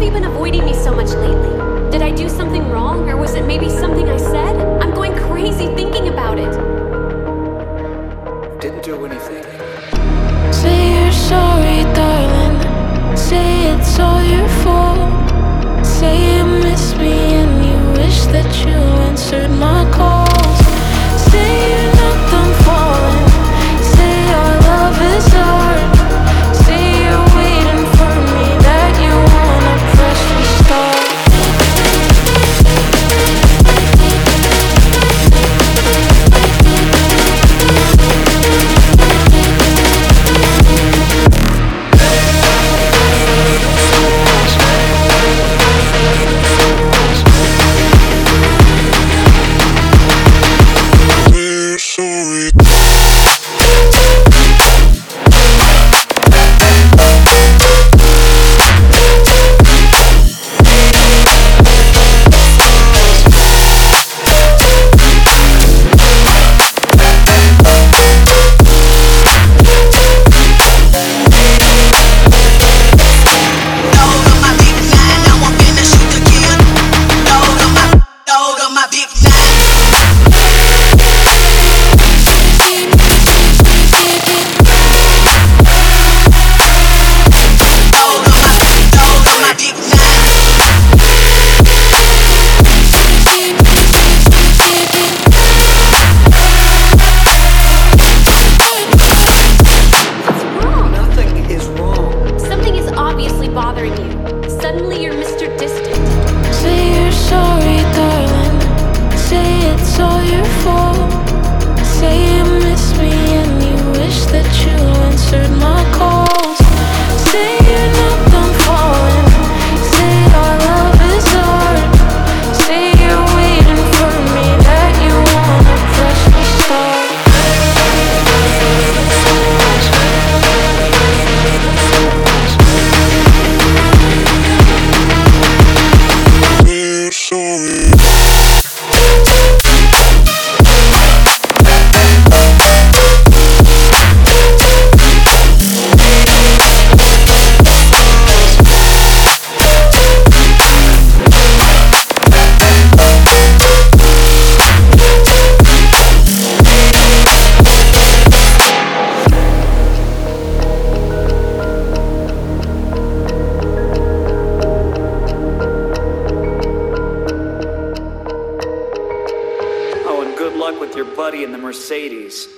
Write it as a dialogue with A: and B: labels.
A: you been avoiding me so much lately? Did I do something wrong, or was it maybe something I said? I'm going crazy thinking about it.
B: Didn't do anything.
C: Say you're sorry, darling. Say it's all your fault. Say you miss me and you wish that you answered my calls. Say you're not done falling. Say our love is art. Say you're waiting for me, that you wanna press restart.
B: Good luck with your buddy in the Mercedes.